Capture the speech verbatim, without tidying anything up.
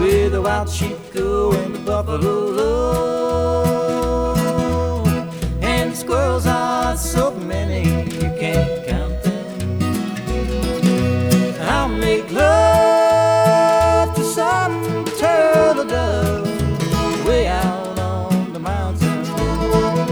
where the wild sheep go and the buffalo love.